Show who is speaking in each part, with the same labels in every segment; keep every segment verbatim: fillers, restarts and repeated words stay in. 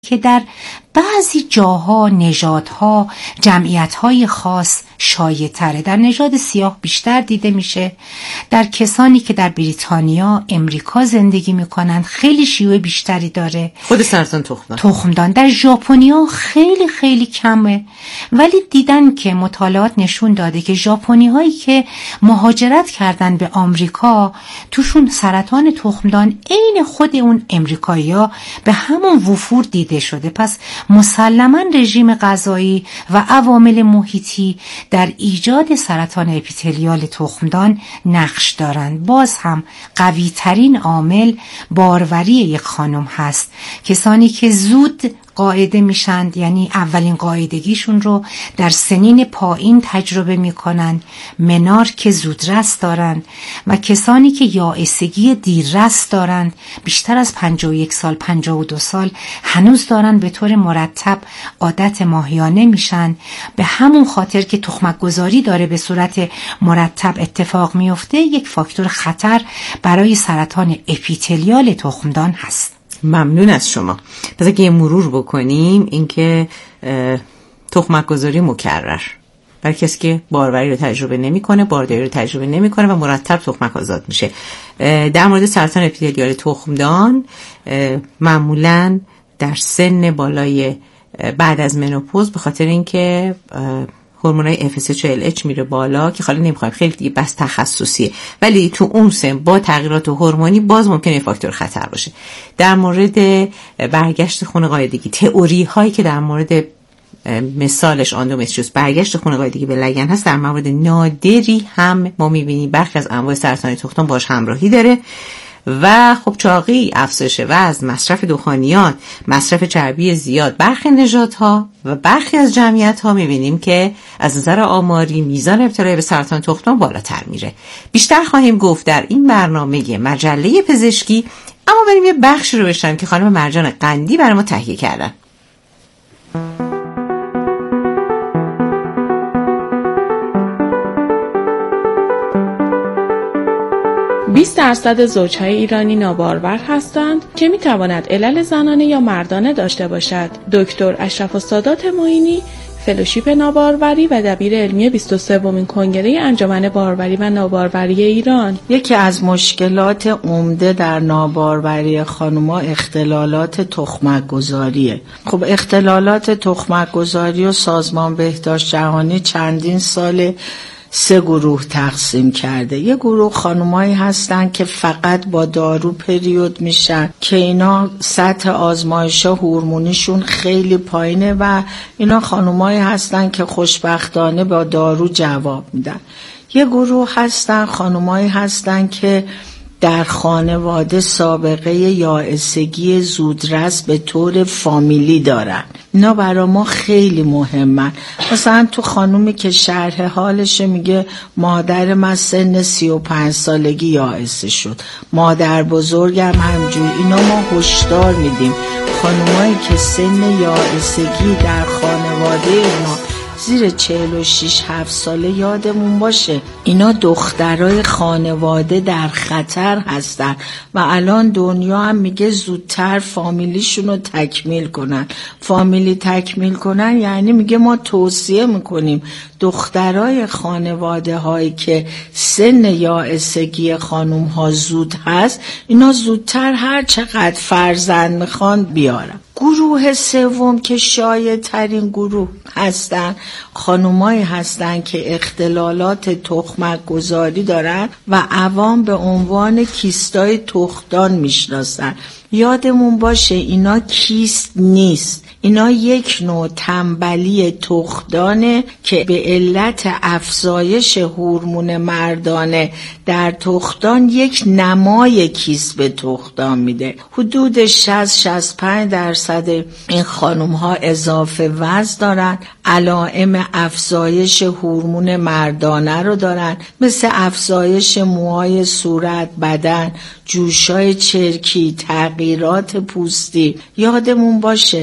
Speaker 1: که در بعضی جاها، نژادها، جمعیت‌های خاص شایع تره. در نژاد سیاه بیشتر دیده میشه. در کسانی که در بریتانیا، امریکا زندگی میکنن خیلی شیوع بیشتری داره.
Speaker 2: خود سرطان تخمدان
Speaker 1: تخمدان در ژاپنیا خیلی خیلی کمه، ولی دیدن که مطالعات نشون داده که ژاپنی هایی که مهاجرت کردن به آمریکا توشون سرطان تخمدان عین خود اون امریکایی‌ها به همون وفور دیده شده. پس مسلماً رژیم غذایی و عوامل محیطی در ایجاد سرطان اپیتلیال تخمدان نقش دارند. باز هم قوی ترین عامل باروری یک خانم هست. کسانی که زود قاعده میشند، یعنی اولین قاعدگیشون رو در سنین پایین تجربه میکنن، منار که زودرس دارند و کسانی که یائسگی دیررس دارند بیشتر از پنجاه و یک سال، پنجاه و دو سال هنوز دارن به طور مرتب عادت ماهیانه میشن. به همون خاطر که تخمک گذاری داره به صورت مرتب اتفاق میفته، یک فاکتور خطر برای سرطان اپیتلیال تخمدان هست.
Speaker 2: ممنون از شما. پس اگه یه مرور بکنیم اینکه تخمک گذاری مکرر برای کسی که باروری رو تجربه نمیکنه، بارداری رو تجربه نمیکنه و مرتب تخمک آزاد میشه. در مورد سرطان اپیتلیال تخمدان معمولاً در سن بالای بعد از منوپوز، به خاطر اینکه هورمونای اف اس اچ و ال اچ میره بالا که خالی نمیخوایم، خیلی دیگه بس تخصصیه، ولی تو اون سن با تغییرات هورمونی باز ممکنه فاکتور خطر باشه. در مورد برگشت خون قاعدگی، تئوری هایی که در مورد مثالش اندومتریوز برگشت خون قاعدگی به لگن هست، در مورد نادری هم ما میبینیم برخی از انواع سرطان تخمدان باش همراهی داره. و خب چاقی، افزایش وزن، مصرف دخانیات، مصرف چربی زیاد، برخی نژادها و برخی از جمعیت‌ها می‌بینیم که از نظر آماری میزان ابتلا به سرطان تخمدان بالاتر میره. بیشتر خواهیم گفت در این برنامه مجله پزشکی، اما بریم یه بخش رو بشنویم که خانم مرجان قندی برای ما تهیه کردن.
Speaker 3: بیست درصد زوجهای ایرانی نابارور هستند که میتواند علل زنانه یا مردانه داشته باشد. دکتر اشرف السادات معینی، فلوشیپ ناباروری و دبیر علمی بیست و سومین کنگره انجمن باروری و ناباروری ایران.
Speaker 4: یکی از مشکلات عمده در ناباروری خانم‌ها اختلالات تخمک گذاریه. خب اختلالات تخمک گذاری و سازمان بهداشت جهانی چندین سال سه گروه تقسیم کرده. یه گروه خانمایی هستن که فقط با دارو پریود میشن که اینا سطح آزمایش هورمونیشون خیلی پایینه و اینا خانمایی هستن که خوشبختانه با دارو جواب میدن. یه گروه هستن خانمایی هستن که در خانواده سابقه یائسگی زودرس به طور فامیلی دارن. اینا برای ما خیلی مهمن. مثلا تو خانومی که شرح حالش میگه مادر من سن سی و پنج سالگی یائسه شد، مادر بزرگم همجور، اینا ما هشدار میدیم. خانمایی که سن یائسگی در خانواده اینا زیر چهل و شش هفت ساله یادمون باشه اینا دخترای خانواده در خطر هستن و الان دنیا هم میگه زودتر فامیلیشون رو تکمیل کنن. فامیلی تکمیل کنن یعنی میگه ما توصیه میکنیم دخترای خانواده هایی که سن یائسگی خانوم ها زود هست اینا زودتر هر چقدر فرزند میخوان بیارن. گروه سوم که شایع ترین گروه هستن خانومایی هستن که اختلالات تخمک گذاری دارن و عوام به عنوان کیستای تخمدان میشناسن. یادمون باشه اینا کیست نیست، اینا یک نوع تنبلی تخمدانه که به علت افزایش هورمون مردانه در تخمدان یک نمای کیست به تخمدان میده. حدود شصت تا شصت و پنج درصد این خانم ها اضافه وزن دارن، علائم افزایش هورمون مردانه رو دارن، مثل افزایش موهای صورت، بدن، جوشای چرکی، تغییرات پوستی. یادمون باشه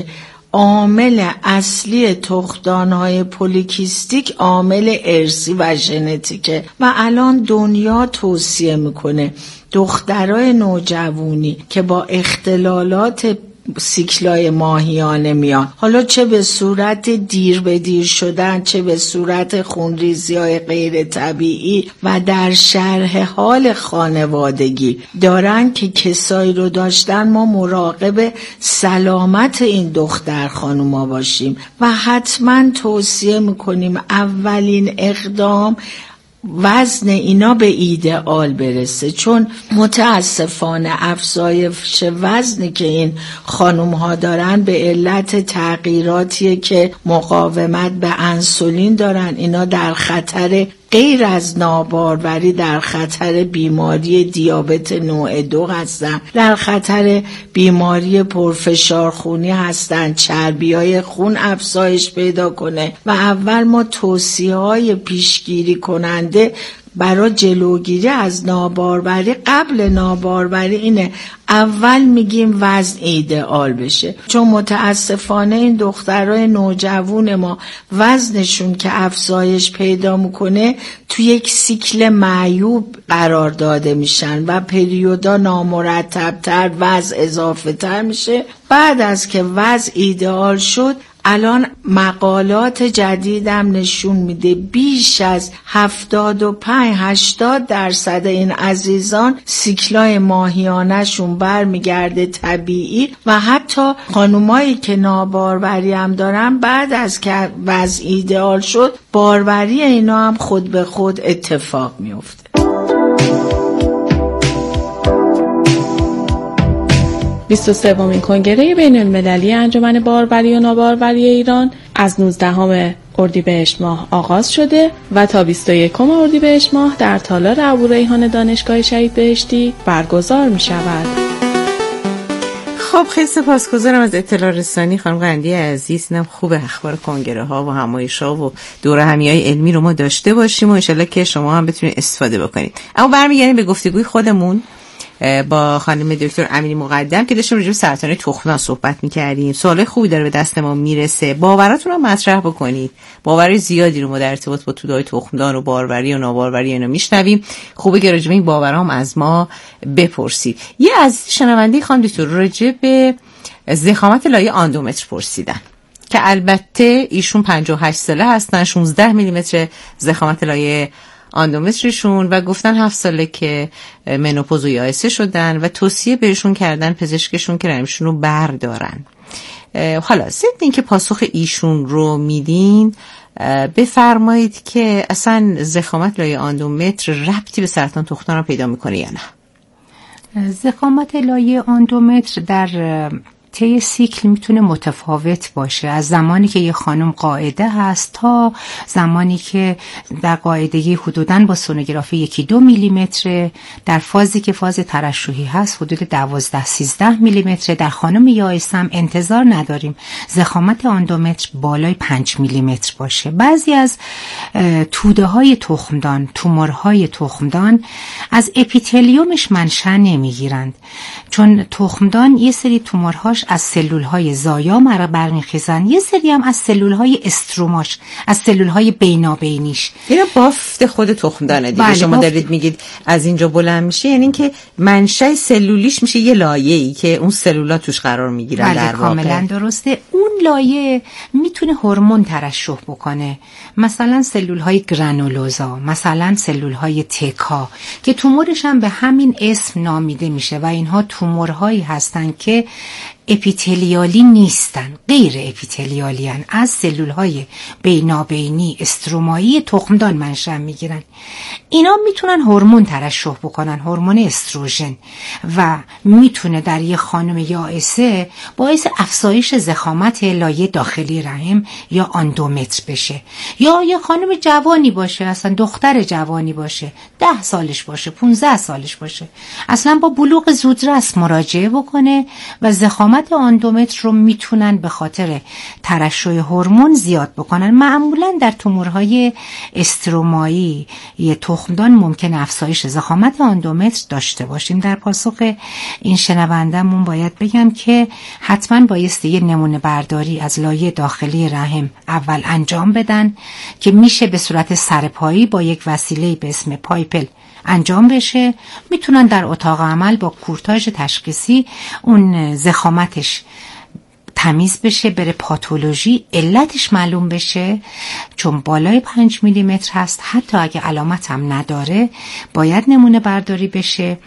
Speaker 4: عامل اصلی تخمدان‌های پولیکیستیک عامل ارثی و ژنتیکه و الان دنیا توصیه میکنه دخترای نوجوانی که با اختلالات سیکلای ماهیانه میان، حالا چه به صورت دیر به دیر شدن، چه به صورت خونریزی‌های غیر طبیعی و در شرح حال خانوادگی دارن که کسایی رو داشتن، ما مراقب سلامت این دختر خانوما باشیم و حتما توصیه میکنیم اولین اقدام وزن اینا به ایدئال برسه، چون متاسفانه افزایش وزنی که این خانوم ها دارن به علت تغییراتیه که مقاومت به انسولین دارن. اینا در خطر غیر از ناباروری در خطر بیماری دیابت نوع دو هستن، در خطر بیماری پرفشار خونی هستن، چربیای خون افزایش پیدا کنه و اول ما توصیه های پیشگیری کننده برای جلوگیری از ناباروری قبل ناباروری اینه، اول میگیم وزن ایدئال بشه، چون متاسفانه این دخترای نوجوان ما وزنشون که افزایش پیدا میکنه تو یک سیکل معیوب قرار داده میشن و پریودا نامرتبتر، وزن اضافه تر میشه. بعد از که وزن ایدئال شد، الان مقالات جدیدم نشون میده بیش از هفتاد و پنج هشتاد درصد این عزیزان سیکلای ماهیانه‌شون برمیگرده طبیعی و حتی خانومایی که ناباروری هم دارن بعد از که وضع ایدئال شد باروری اینا هم خود به خود اتفاق میفته.
Speaker 3: بیست و سومین کنگره بین المللی انجمن باروری و ناباروری ایران از نوزدهم اردیبهشت ماه آغاز شده و تا بیست و یکم اردیبهشت ماه در تالار ابوریحان دانشگاه شهید بهشتی برگزار می شود.
Speaker 2: خب خیلی سپاسگزارم از اطلاع رسانی خانم قندی عزیز. اینم خوبه اخبار کنگره ها و همایش ها و دوره همیهای علمی رو ما داشته باشیم و انشالله که شما هم بتونید استفاده بکنید. اما برمیگردیم به گفتگوی خودمون با خانم دکتر امینی مقدم که داشتیم راجع به سرطان تخمدان صحبت می‌کردیم. سوال خوبی داره به دست ما میرسه، باوراتون رو مطرح بکنید. باورای زیادی رو ما در ارتباط با توده‌های تخمدان و باروری و ناباروری اینا میشنویم. خوبه که راجع به این باورها هم از ما بپرسید. یه از شنونده خانم دکتر راجع به ضخامت لایه آندومتر پرسیدن که البته ایشون پنجاه و هشت ساله هستن، شانزده میلیمتر ضخامت لایه آندومترشون و گفتن هفت ساله که منوپوز و یائسه شدن و توصیه بهشون کردن پزشکشون که رحمشون رو بردارن. حالا ضمن این که پاسخ ایشون رو میدین بفرمایید که اصلا ضخامت لایه آندومتر ربطی به سرطان تخمدان رو پیدا میکنه یا نه؟
Speaker 1: ضخامت لایه آندومتر در طی سیکل میتونه متفاوت باشه، از زمانی که یه خانم قاعده هست تا زمانی که در قاعدگی حدوداً با سونوگرافی یکی دو میلیمتر، در فازی که فاز ترشحی هست حدود دوازده سیزده میلیمتر. در خانم یائسه هم انتظار نداریم ضخامت آندومتر بالای پنج میلیمتر باشه. بعضی از توده های تخمدان، تومورهای تخمدان از اپیتلیومش منشأ نمیگیرند، چون تخمدان یه سری تومورهاش از سلولهای زایا مرا برمیخیزن، یه سری هم از سلولهای استروماش، از سلولهای بینابینیش.
Speaker 2: اینا بافت خود تخمدانه دیگه.
Speaker 1: بله،
Speaker 2: شما دارید میگید از اینجا بلند میشه، یعنی اینکه منشأ سلولیش میشه یه لایه‌ای که اون سلولا توش قرار میگیرن. در واقع
Speaker 1: کاملا درسته. اون لایه میتونه هورمون ترشح بکنه، مثلا سلولهای گرانولوزا، مثلا سلولهای تکا که تومورش هم به همین اسم نامیده میشه و اینها تومورهایی هستن که اپیتلیالی نیستن، غیر اپیتلیالی هن. از سلولهای بینابینی استرومایی تخمدان منشأ میگیرن. اینا میتونن هورمون ترشح بکنن، هورمون استروژن، و میتونه در یه خانم یائسه باعث افزایش ضخامت لایه داخلی رحم یا آندومتر بشه، یا یه خانم جوانی باشه، اصلا دختر جوانی باشه، ده سالش باشه، پونزده سالش باشه، اصلا با بلوغ زودرس مراجعه بکنه و ضخامت آندومتر رو میتونن به خاطر ترشح هورمون زیاد بکنن. معمولا در تومورهای استرومایی یه تخمدان ممکن افزایش ضخامت آندومتر داشته باشیم. در پاسخ این شنونده‌مون باید بگم که حتما بایستی یه نمونه برداری از لایه داخلی رحم اول انجام بدن که میشه به صورت سرپایی با یک وسیله به اسم پایپل انجام بشه. میتونن در اتاق عمل با کورتاژ تشخیصی اون ضخامتش تمیز بشه، بره پاتولوژی، علتش معلوم بشه. چون بالای پنج میلی متر هست، حتی اگه علامت هم نداره باید نمونه برداری بشه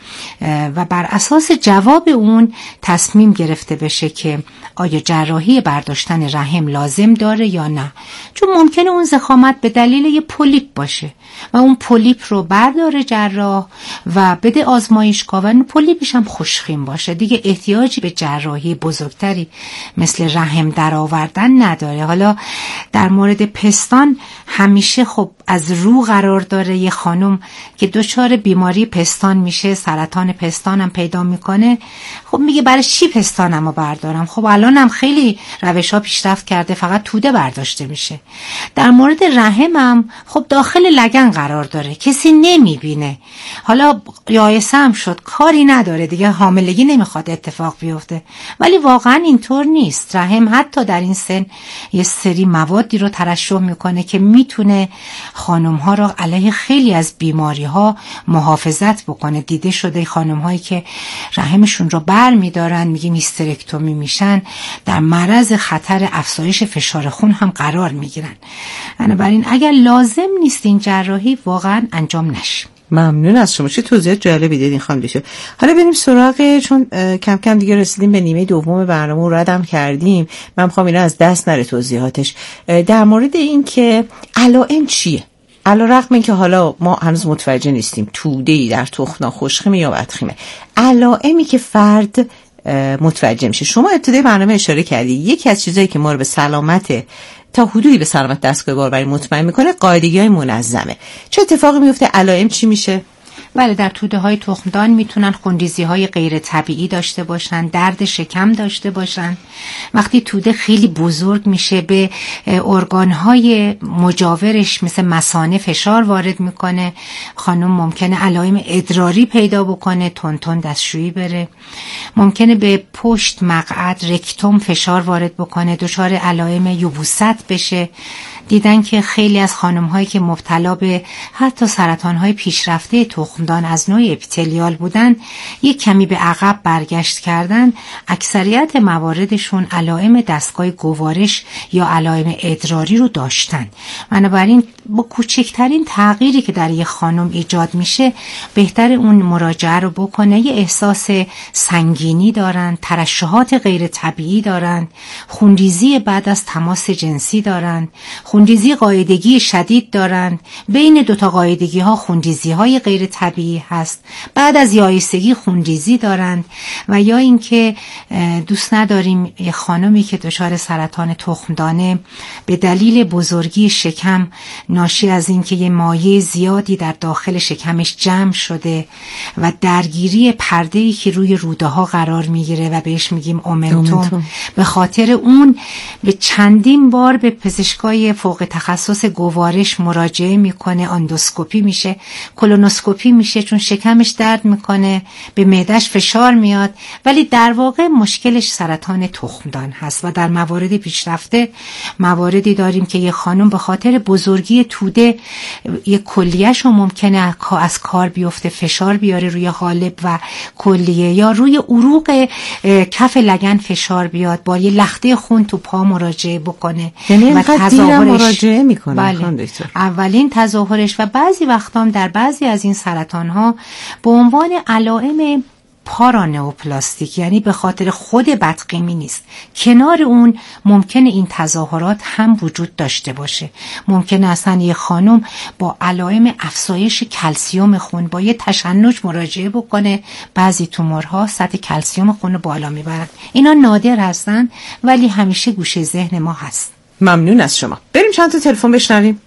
Speaker 1: و بر اساس جواب اون تصمیم گرفته بشه که آیا جراحی برداشتن رحم لازم داره یا نه. چون ممکنه اون ضخامت به دلیل یه پولیپ باشه و اون پولیپ رو برداره جراح و بده آزمایشگاه و اون پولیپش هم خوشخیم باشه، دیگه احتیاجی به جراحی بزرگتری مثل رحم در آوردن نداره. حالا در مورد پستان همیشه خب از رو قرار داره. یه خانم که دچار بیماری پستان میشه، سرطان پستان هم پیدا میکنه، خب میگه برای چی پستانمو بردارم؟ خب الان هم خیلی روش ها پیشرفت کرده، فقط توده برداشته میشه. در مورد رحم هم خب داخل لگن قرار داره، کسی نمیبینه. حالا یائسه هم شد، کاری نداره دیگه، حاملگی نمیخواد اتفاق بیفته، ولی واقعا اینطور نیست. رحم حتی در این سن یه سری موادی رو ترشح میکنه که میتونه خانم ها رو علیه خیلی از بیماری ها محافظت بکنه. دیده شده خانم هایی که رحمشون رو بر میدارن، میگیم هیسترکتومی میشن، در معرض خطر افزایش فشار خون هم قرار میگیرن. بنابراین اگر لازم نیست این جراحی واقعا انجام نشه.
Speaker 2: ممنون از شما، چه توضیحات جالبی دادین خانم دکتر. حالا بریم سراغ، چون کم کم دیگه رسیدیم به نیمه دوم برنامه و ردم کردیم، من میخوام اینا از دست نره توضیحاتش. در مورد این که علائم چیه؟ علیرغم اینکه حالا ما هنوز متوجه نیستیم توده‌ای در تخمدان خوشخیمه یا بدخیمه، علائمی که فرد متوجه میشه. شما ابتدای برنامه اشاره کردی یکی از چیزایی که ما رو به سلامت تا حدودی به سلامت دستگاه باروری مطمئن میکنه قاعدگی‌های منظمه. چه اتفاقی میفته؟ علائم چی میشه؟
Speaker 1: بله، در توده های تخمدان میتونن خونریزی های غیر طبیعی داشته باشن، درد شکم داشته باشن. وقتی توده خیلی بزرگ میشه به ارگان های مجاورش مثل مثانه فشار وارد میکنه، خانم ممکنه علائم ادراری پیدا بکنه، تون تون دستشویی بره. ممکنه به پشت، مقعد، رکتوم فشار وارد بکنه، دچار علائم یبوست بشه. دیدن که خیلی از خانم هایی که مبتلا به حتی سرطان های پیشرفته تخمدان از نوع اپیتلیال بودن، یک کمی به عقب برگشت کردن، اکثریت مواردشون علائم دستگاه گوارش یا علائم ادراری رو داشتن. بنابراین با کوچکترین تغییری که در یک خانم ایجاد میشه بهتر اون مراجعه رو بکنه. یه احساس سنگینی دارن، ترشحات غیر طبیعی دارن، خونریزی بعد از تماس جنسی دارن، خونریزی قاعدگی شدید دارند. بین دوتا قاعدگی ها خونریزی های غیر طبیعی هست. بعد از یائسگی خونریزی دارند. و یا اینکه دوست نداریم یه خانمی که دچار سرطان تخمدانه به دلیل بزرگی شکم ناشی از اینکه یه مایع زیادی در داخل شکمش جمع شده و درگیری پرده‌ای که روی روده ها قرار میگیره و بهش میگیم اومنتوم، به خاطر اون به چندین بار به پزشکای فوق تخصص گوارش مراجعه میکنه، اندوسکوپی میشه، کولونوسکوپی میشه، چون شکمش درد میکنه، به معدهش فشار میاد، ولی در واقع مشکلش سرطان تخمدان هست. و در موارد پیشرفته مواردی داریم که یه خانم به خاطر بزرگی توده یه کلیه‌شو ممکنه از کار بیفته، فشار بیاره روی قالب و کلیه، یا روی عروق کف لگن فشار بیاد، با یه لخته خون تو پا مراجعه بکنه.
Speaker 2: یعنی
Speaker 1: و تظاهرش
Speaker 2: مراجعه میکنه.
Speaker 1: بله. اولین تظاهرش و بعضی وقتا در بعضی از این سرطان ها به عنوان علائم پارانئوپلاستیک، یعنی به خاطر خود بدقیمی نیست، کنار اون ممکنه این تظاهرات هم وجود داشته باشه. ممکنه اصلا یه خانم با علائم افزایش کلسیوم خون با یه تشنج مراجعه بکنه، بعضی تومورها سطح کلسیوم خون رو بالا میبرن. اینا نادر هستن ولی همیشه گوشه ذهن ما هست.
Speaker 2: ممنون از شما. بریم چند تا تلفن بشنویم.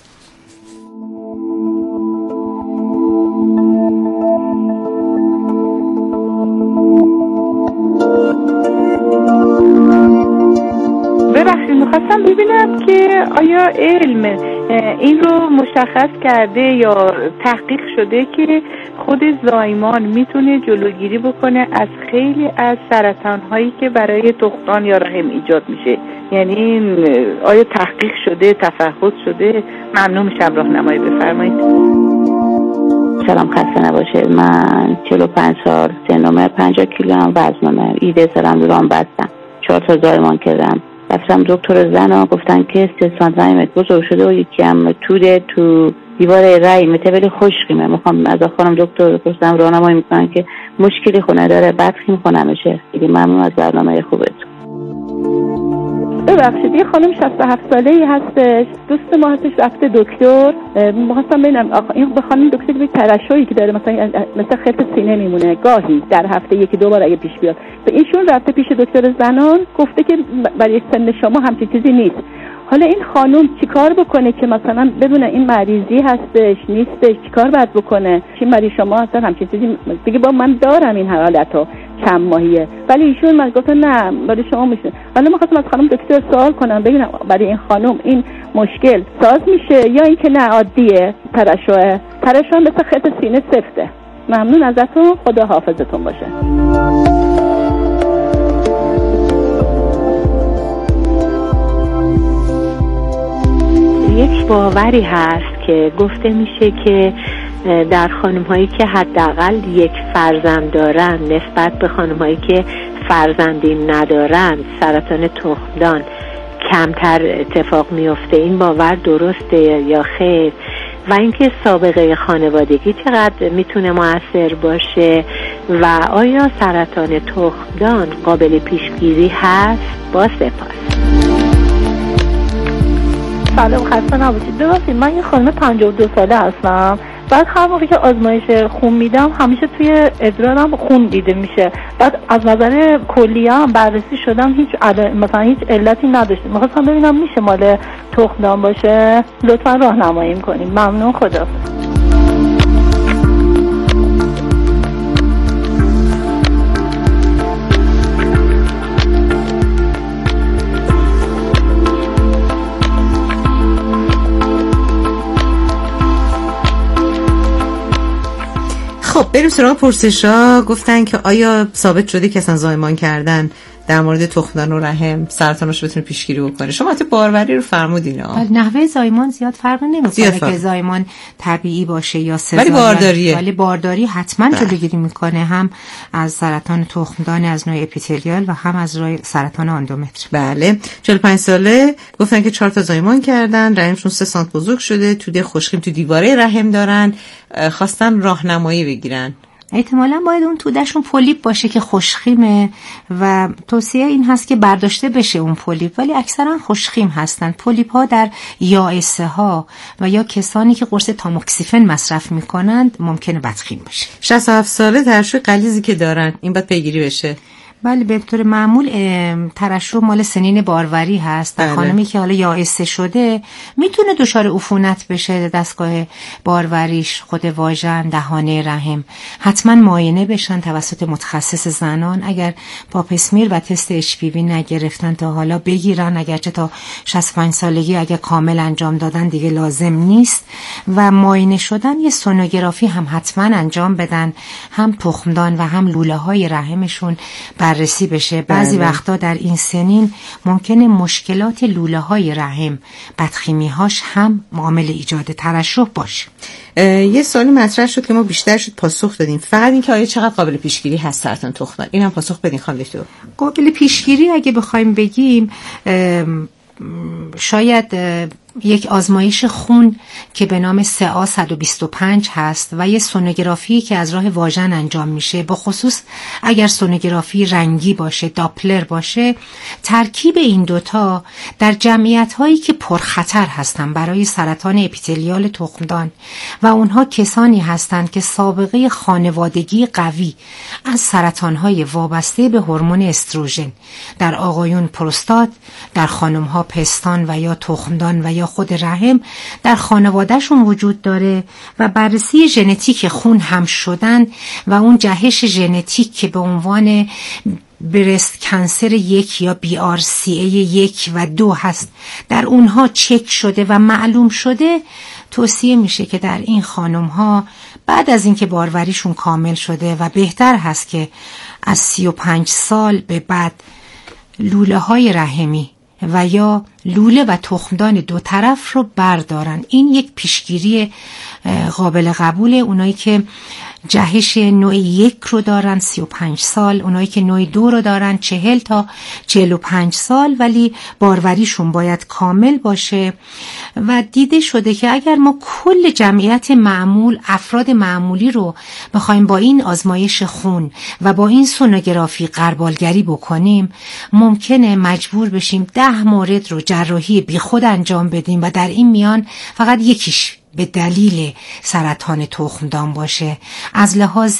Speaker 5: ببخشید میخواستم ببینم که آیا علم این رو مشخص کرده یا تحقیق شده که خود زایمان میتونه جلوگیری بکنه از خیلی از سرطان هایی که برای تخمدان یا رحم ایجاد میشه؟ یعنی آیا تحقیق شده، تفحص شده؟ ممنون میشم راهنمایی بفرمایید. سلام، خسته نباشه. من چهل و پنج سال سنم، پنجاه کیلو هم وزنمه، ایده سرم دوران بستم، چهار تا زایمان کردم. رفتم دکتر زن ها گفتن که سه سانتی متر بزرگ شده و یکی هم توده تو دیوار رحمته ولی خشکیمه. میخوام از خانم دکتر بپرسم راهنمایی میکنن که مشکلی خونه داره بدخیم خونمشه. دیگه ممنون از برنامه خوبتون.
Speaker 6: ببخشید یه خانم شصت و هفت ساله ای هستش، دوست ما هستش، رفته دکتر. می‌خواستم ببینم این به خانم دکتر به ترشحی که داره مثلا مثلا خرط سینه میمونه گاهی در هفته یکی دو بار اگه پیش بیاد، به ایشون رفته پیش دکتر زنان گفته که برای سن شما همچین چیزی نیست. حالا این خانم چیکار بکنه که مثلا بدونه این مریضی هستش نیستش، چیکار باید بکنه؟ چی برای شما اصلا همچین چیزی دیگه با من دارم این حالتو چند ماهیه، ولی ایشون من گفتن نه برای شما میشه. حالا من خواستم از خانم دکتر سوال کنم ببینم برای این خانم این مشکل ساز میشه یا اینکه نه عادیه ترشح ترشح مثل خط سینه سفته. ممنون ازتون، خدا حافظتون باشه.
Speaker 7: یک باوری هست که گفته میشه که در خانم‌هایی که حداقل یک فرزند دارن نسبت به خانم‌هایی که فرزندی ندارن سرطان تخمدان کمتر اتفاق میفته. این باور درسته یا خیر؟ و اینکه سابقه خانوادگی چقدر میتونه مؤثر باشه و آیا سرطان تخمدان قابل پیشگیری هست؟ با سپاس.
Speaker 6: سلام، خسته نباشید. ببخشید من یه خانم پنجاه و دو ساله هستم. بعد هر موقعی که آزمایش خون میدم همیشه توی ادرارم خون دیده میشه. بعد از نظر کلیه هم بررسی شدم هیچ عل... مثلا هیچ علتی نداشته. میخواستم ببینم میشه مال تخمدان باشه؟ لطفا راهنمایی کنید. ممنون، خدا.
Speaker 2: خب بریم سراغ پرسشا. گفتن که آیا ثابت شده که اصلا زایمان کردن در مورد تخمدان و رحم سرطانش بتونه پیشگیری بکنه؟ شما حتی باروری رو فرمودین.
Speaker 1: نحوه زایمان زیاد فرق نمیکنه که زایمان طبیعی باشه یا سزارین،
Speaker 2: ولی بارداریه.
Speaker 1: ولی بارداری حتما جلوگیری میکنه، هم از سرطان تخمدان از نوع اپیتلیال و هم از روی سرطان اندومتر.
Speaker 2: بله. چهل و پنج ساله، گفتن که چهار تا زایمان کردن، رحمشون سه سانت بزرگ شده، توده خشکیم تو دیواره رحم دارن، خواستن راهنمایی بگیرن.
Speaker 1: احتمالاً باید اون تودهشون پولیپ باشه که خشخیمه و توصیه این هست که برداشته بشه اون پولیپ، ولی اکثرا خشخیم هستن. پولیپ ها در یائسه ها و یا کسانی که قرص تاموکسیفن مصرف میکنند ممکنه بدخیم باشه.
Speaker 2: شصت و هفت ساله ترشح غلیظی که دارن، این باید پیگیری بشه.
Speaker 1: بله، به طور معمول ترشح مال سنین باروری هست. در خانمی که حالا یائسه شده میتونه دچار عفونت بشه دستگاه باروریش، خود واژن، دهانه رحم. حتما معاینه بشن توسط متخصص زنان. اگر پاپ اسمیر و تست اچ پی وی نگرفتن تا حالا بگیرن، اگرچه تا شصت و پنج سالگی اگه کامل انجام دادن دیگه لازم نیست. و معاینه شدن یه سونوگرافی هم حتما انجام بدن، هم تخمدان و هم لوله های رحمشون بررسی بشه. بعضی وقتا در این سنین ممکنه مشکلات لوله های رحم، بدخیمی هاش هم عامل ایجاد ترشح باشه.
Speaker 2: یه سوالی مطرح شد که ما بیشتر شد پاسخ دادیم، فقط این که آیا چقدر قابل پیشگیری هست سرطان تخمدان، اینم پاسخ بدین خانم دکتر.
Speaker 1: قابل پیشگیری اگه بخوایم بگیم شاید یک آزمایش خون که به نام سه آ صد و بیست و پنج هست و یه سونوگرافی که از راه واژن انجام میشه، با خصوص اگر سونوگرافی رنگی باشه، داپلر باشه. ترکیب این دوتا در جمعیت هایی که پرخطر هستن برای سرطان اپیتلیال تخمدان و اونها کسانی هستند که سابقه خانوادگی قوی از سرطان های وابسته به هورمون استروژن، در آقایون پروستات، در خانم ها پستان و یا تخمدان و یا خود رحم در خانوادهشون وجود داره و بررسی ژنتیک خون هم شدن و اون جهش ژنتیک که به عنوان برست کنسر یک یا بی آر سی ای یک و دو هست در اونها چک شده و معلوم شده، توصیه میشه که در این خانم ها بعد از اینکه باروریشون کامل شده و بهتر هست که از سی و پنج سال به بعد لوله های رحمی و یا لوله و تخمدان دو طرف رو بردارن. این یک پیشگیری قابل قبوله. اونایی که جهش نوع یک رو دارن سی و پنج سال، اونایی که نوع دو رو دارن چهل تا چهل و پنج سال، ولی باروریشون باید کامل باشه. و دیده شده که اگر ما کل جمعیت معمول، افراد معمولی رو بخوایم با این آزمایش خون و با این سونوگرافی غربالگری بکنیم، ممکنه مجبور بشیم ده مورد رو جراحی بیخود انجام بدیم و در این میان فقط یکیش به دلیل سرطان تخمدان باشه. از لحاظ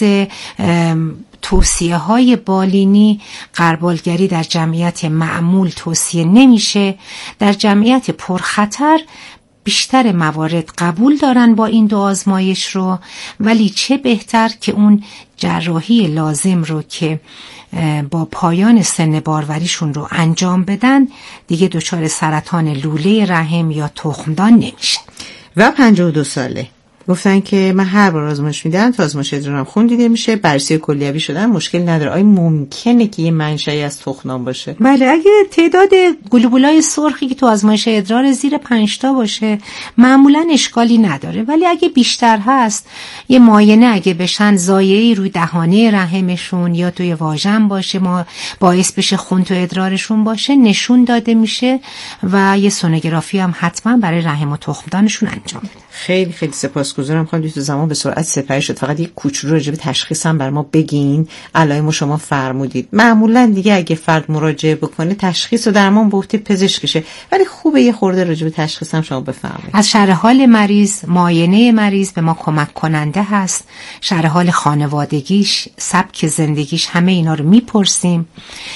Speaker 1: توصیه های بالینی غربالگری در جمعیت معمول توصیه نمیشه. در جمعیت پرخطر بیشتر موارد قبول دارن با این دو آزمایش رو، ولی چه بهتر که اون جراحی لازم رو که با پایان سن باروریشون رو انجام بدن، دیگه دچار سرطان لوله رحم یا تخمدان نمیشه.
Speaker 2: و پنجاه و دو ساله گفتن که من هر بار آزمایش میدم تا آزمایش ادرارم خون دیده میشه، بررسی کلیوی شدن مشکل نداره. آیا ممکنه که یه منشأی از تخمدان باشه؟
Speaker 1: بله، اگه تعداد گلوبولای سرخی که تو آزمایش ادرار زیر پنج تا باشه معمولا اشکالی نداره، ولی اگه بیشتر هست، یه معاینه اگه بشن زایعه‌ای روی دهانه رحمشون یا توی واژن باشه، ما باعث بشه خون تو ادرارشون باشه، نشون داده میشه و یه سونوگرافی هم حتما برای رحم و تخمدانشون انجام بده.
Speaker 2: خیلی خیلی سپاسگزارم خانم دکتر. زمان به سرعت سپری شد. فقط یک کوچولو راجع به تشخیص هم بر ما بگین. علائم شما فرمودید معمولا دیگه اگه فرد مراجعه بکنه تشخیص و درمان به عهده پزشکشه، ولی خوبه یه خورده راجع به تشخیص هم شما بفرمایید.
Speaker 1: از شرح حال مریض، معاینه مریض به ما کمک کننده هست. شرح حال خانوادگیش، سبک زندگیش، همه اینا رو میپرسیم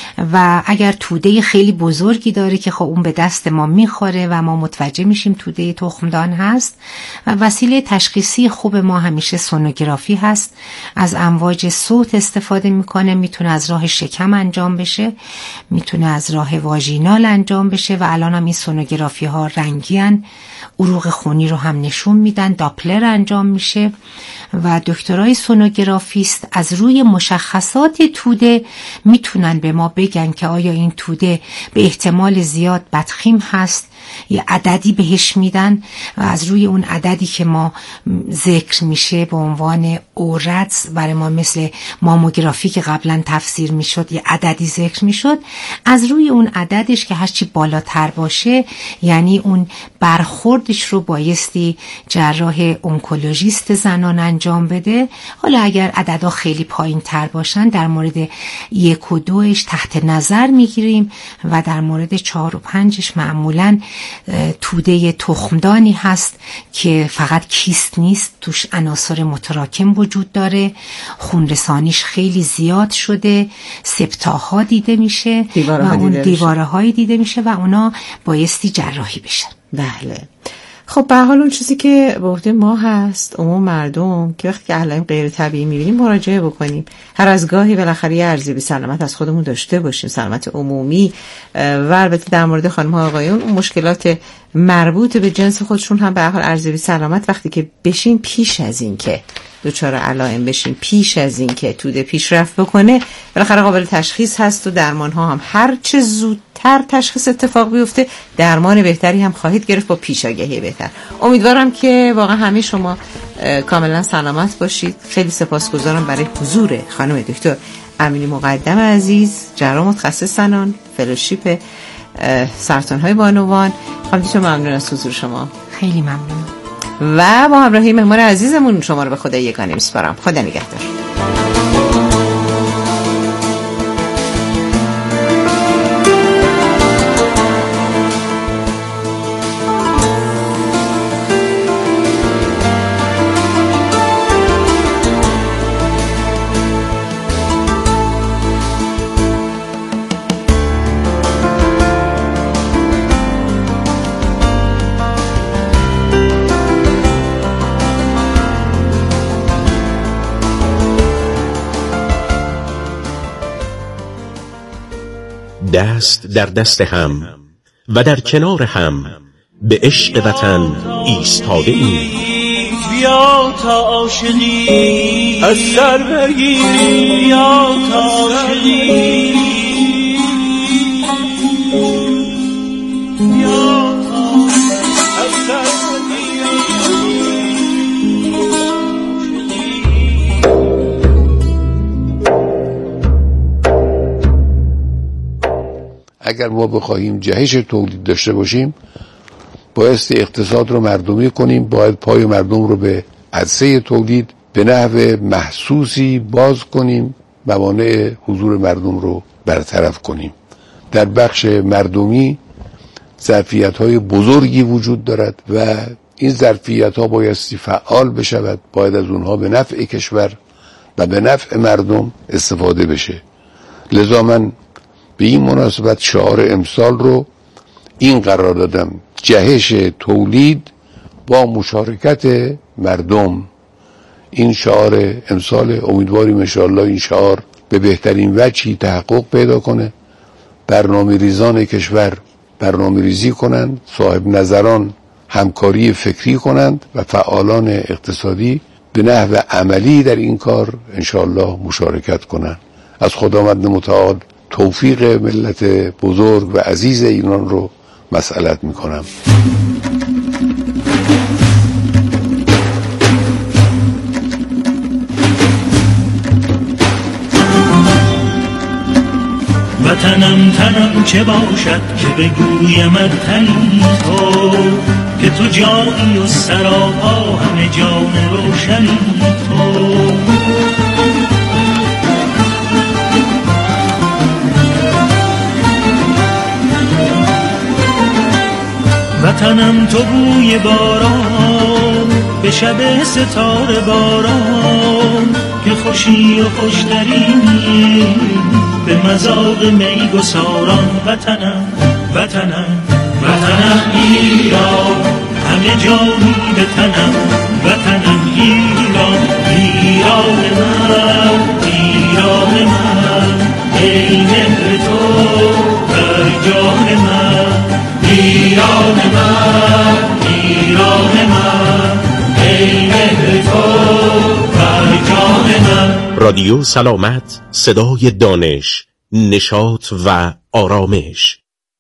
Speaker 1: و اگر توده خیلی بزرگی داره که خب اون به دست ما میخوره و ما متوجه میشیم توده تخمدان هست، وسیله تشخیصی خوب ما همیشه سونوگرافی هست. از امواج صوت استفاده میکنه، میتونه از راه شکم انجام بشه، میتونه از راه واژینال انجام بشه و الان هم این سونوگرافی ها رنگی هن. عروق خونی رو هم نشون میدن، داپلر انجام میشه و دکترای سونوگرافیست از روی مشخصات توده میتونن به ما بگن که آیا این توده به احتمال زیاد بدخیم هست، یه عددی بهش میدن و از روی اون عددی که ما ذکر میشه به عنوان اورتس، برای ما مثل ماموگرافی که قبلا تفسیر میشد یه عددی ذکر میشد، از روی اون عددش که هرچی بالاتر باشه یعنی اون برخوردش رو بایستی جراح اونکولوژیست زنان انجام بده. حالا اگر عددها خیلی پایین تر باشن در مورد یک و دوش تحت نظر میگیریم و در مورد چهار و پنجش معمولاً توده تخمدانی هست که فقط کیست نیست، توش عناصر متراکم وجود داره، خونرسانیش خیلی زیاد شده، سپتاها دیده میشه و اون دیواره های دیده میشه و اونا بایستی جراحی بشن.
Speaker 2: بله. خب به حال اون چیزی که به عهده ما هست، عموم مردم، که وقتی که علائم غیر طبیعی میبینیم مراجعه بکنیم. هر از گاهی بالاخره یه ارزیابی سلامت از خودمون داشته باشیم، سلامت عمومی. و البته در مورد خانم ها آقایون اون مشکلات مربوط به جنس خودشون هم به هر حال ارزیابی سلامت وقتی که بشین، پیش از این که دچار علائم بشین، پیش از این که توده پیشرفت بکنه، بالاخره قابل تشخیص هست و درمان ها هم هر چه زودتر تشخیص اتفاق بیفته درمان بهتری هم خواهید گرفت با پیشاگهی بهتر. امیدوارم که واقعا همه شما کاملا سلامت باشید. خیلی سپاسگزارم برای حضور خانم دکتر امینی مقدم عزیز، جراح متخصص زنان، فلوشیپ سرطان های بانوان. خانم دکتر ممنون از حضور شما.
Speaker 1: خیلی ممنون.
Speaker 2: و با همراهی مهمان عزیزمون شما رو به خدا یگانه میسپارم. خدا نگهدار.
Speaker 8: دست در دست هم و در کنار هم به عشق وطن ایستاده ایم.
Speaker 9: بیا تا عاشقی از سر بگیری، بیا تا عاشقی
Speaker 10: اگر ما بخواهیم جهش تولید داشته باشیم بایستی اقتصاد رو مردمی کنیم، باید پای مردم رو به عرصه تولید به نحو محسوسی باز کنیم، موانع حضور مردم رو برطرف کنیم. در بخش مردمی ظرفیت‌های بزرگی وجود دارد و این ظرفیت‌ها بایستی فعال بشود، باید از اونها به نفع کشور و به نفع مردم استفاده بشه. لذا من به این مناسبت شعار امسال رو این قرار دادم: جهش تولید با مشارکت مردم. این شعار امسال، امیدواریم انشاءالله این شعار به بهترین وجهی تحقق پیدا کنه، برنامه ریزان کشور برنامه ریزی کنند، صاحب نظران همکاری فکری کنند و فعالان اقتصادی به نحو عملی در این کار انشاءالله مشارکت کنند. از خداوند متعال توفیق ملت بزرگ و عزیز ایران رو مسئلت می کنم.
Speaker 9: وطنم تنم چه باشد که بگویمت تنی تو، که تو جانی و سراپا همه جان روشنی تو. وطنم تو بوی باران به شب ستاره باران، که خوشی و خوشترینی به مذاق می گساران. وطنم وطنم وطنم ایران، همه جانی به تنم. وطنم ایران، ایران من، ایران من، ای مهر تو در جان من. ایران من، ایران من، ای مهر تو در جان من.
Speaker 8: رادیو سلامت، صدای دانش، نشاط و آرامش.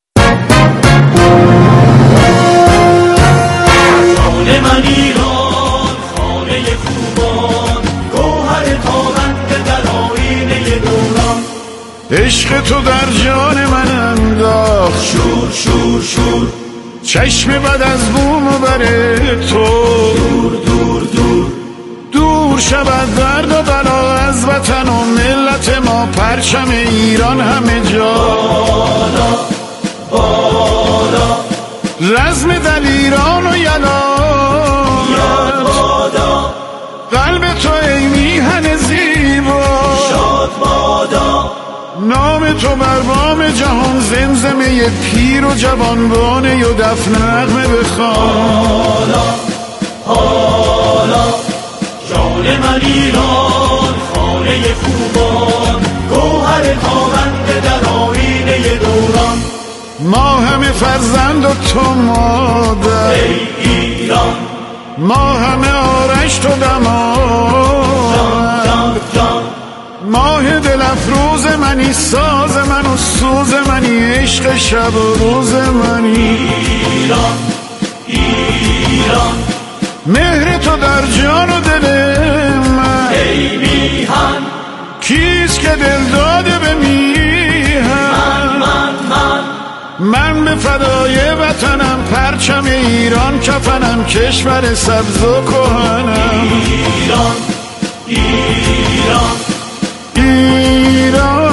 Speaker 9: خانه من ایران، خانه خوبان، گوهر تابنده در آیینه دوران.
Speaker 11: عشق تو در جان من انداخت
Speaker 9: شور شور شور،
Speaker 11: چشم بد از بوم و بر تو.
Speaker 9: دور دور دور
Speaker 11: دور شود درد و بلا از وطن و ملت ما، پرچم ایران همه جا
Speaker 9: بالا بالا،
Speaker 11: رزم دلیران و یلا
Speaker 9: یاد بادا.
Speaker 11: قلب تو ای میهن زیبا
Speaker 9: شاد بادا،
Speaker 11: نام تو بر بام جهان زمزمه پیر و جوانبانه و دف نغمه بخوان.
Speaker 9: حالا حالا جان من ایران، خانه خوبان، گوهر تابنده در آیینه دوران.
Speaker 11: ما همه فرزند و تو مادر
Speaker 9: ای ایران،
Speaker 11: ما همه آرش تو دماد.
Speaker 9: جان جان جان،
Speaker 11: ماه دل افروز منی، ساز من و سوز منی، عشق شب و روز منی.
Speaker 9: ایران ایران،
Speaker 11: مهر تو در جان و دل من،
Speaker 9: ای میهن،
Speaker 11: کیست که دل داده به میهن.
Speaker 9: من من
Speaker 11: من به فدای وطنم، پرچم ایران کفنم، کشور سبز و کهنم.
Speaker 9: ایران ایران
Speaker 11: ایران.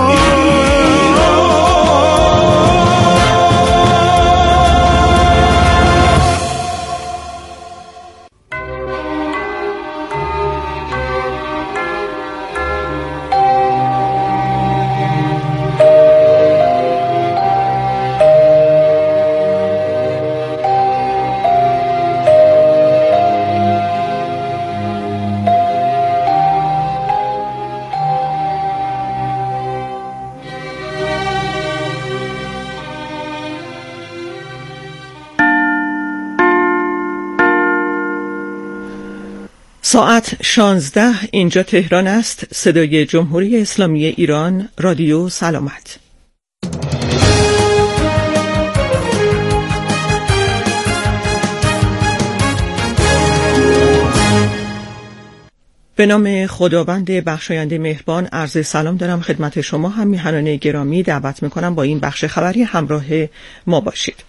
Speaker 2: ساعت شانزده، اینجا تهران است. صدای جمهوری اسلامی ایران، رادیو سلامت.
Speaker 12: به نام خداوند بخشاینده مهربان عرض سلام دارم خدمت شما هم میهنان گرامی. دعوت میکنم با این بخش خبری همراه ما باشید.